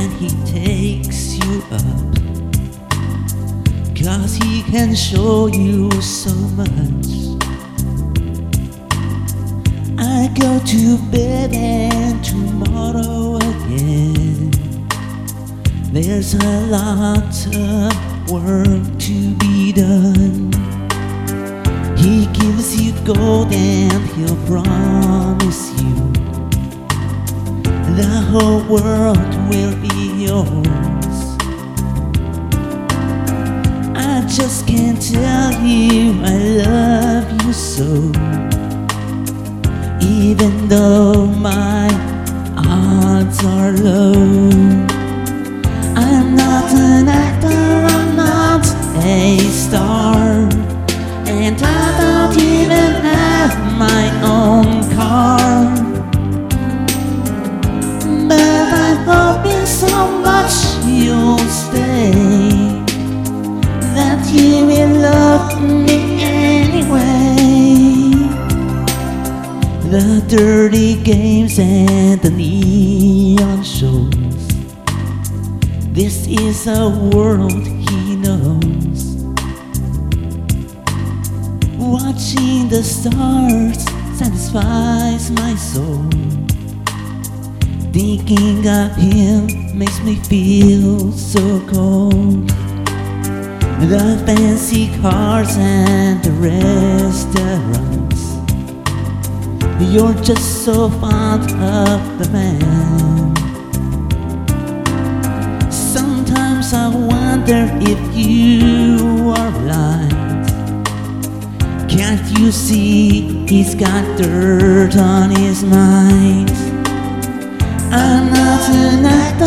and he takes you up, 'cause he can show you so much. I go to bed and tomorrow again. There's a lot of work to be done. He gives you gold and he'll promise you the whole world will be yours. I just can't tell you I love you so, even though my odds are low. I'm not an actor, I'm not a star, and I don't even have my own car. But I'm hoping so much you'll stay, that you will love me anyway. The dirty games and the neon shows, this is a world he knows. Watching the stars satisfies my soul. Thinking of him makes me feel so cold. The fancy cars and the restaurants, you're just so fond of the man. Sometimes I wonder if you are blind. Can't you see he's got dirt on his mind? I'm not an actor,